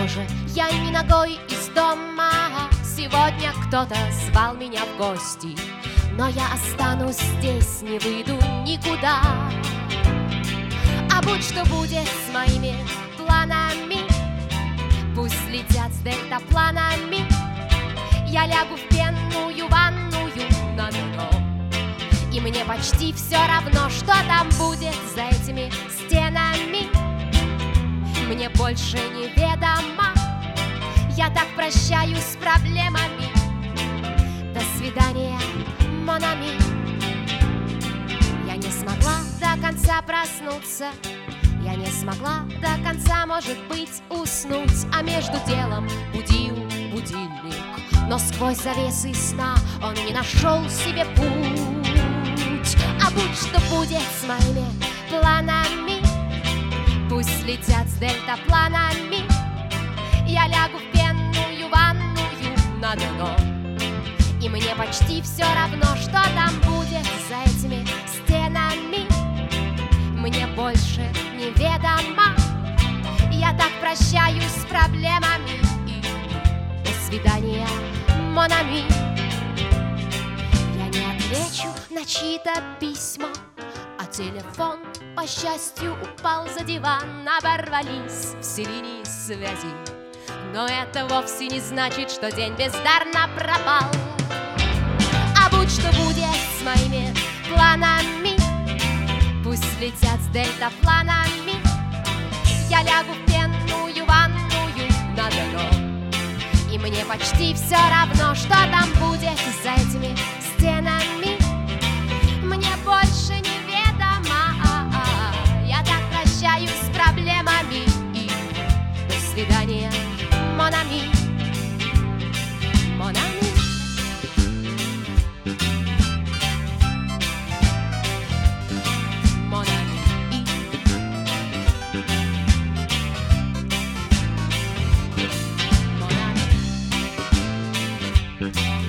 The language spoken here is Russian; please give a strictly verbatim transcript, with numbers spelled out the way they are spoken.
Похоже, я не ногой из дома. Сегодня кто-то звал меня в гости, но я останусь здесь, не выйду никуда. А будь что будет с моими планами, пусть летят с дельтапланами. Я лягу в пенную ванную на бетон, и мне почти все равно, что там будет за этими стенами. Мне больше неведомо, я так прощаюсь с проблемами. До свидания, mon ami. Я не смогла до конца проснуться, я не смогла до конца, может быть, уснуть. А между делом будил будильник, но сквозь завесы сна он не нашел себе путь. А будь что будет с моими планами, пусть летят с дельтапланами. Я лягу в пенную ванную на дно, и мне почти все равно, что там будет за этими стенами. Мне больше неведомо, я так прощаюсь с проблемами. И до свидания, mon ami. Я не отвечу на чьи-то письма, а телефон, по счастью, упал за диван. Оборвались все линии связи, но это вовсе не значит, что день бездарно пропал. А будь что будет с моими планами, пусть летят с дельтапланами. Я лягу в пенную ванную на дно, и мне почти все равно, что там будет за этими стенами. Мне больше неведомо, я так прощаюсь с проблемами. И до свидания, mon ami, mon ami. Mon ami. Mon ami.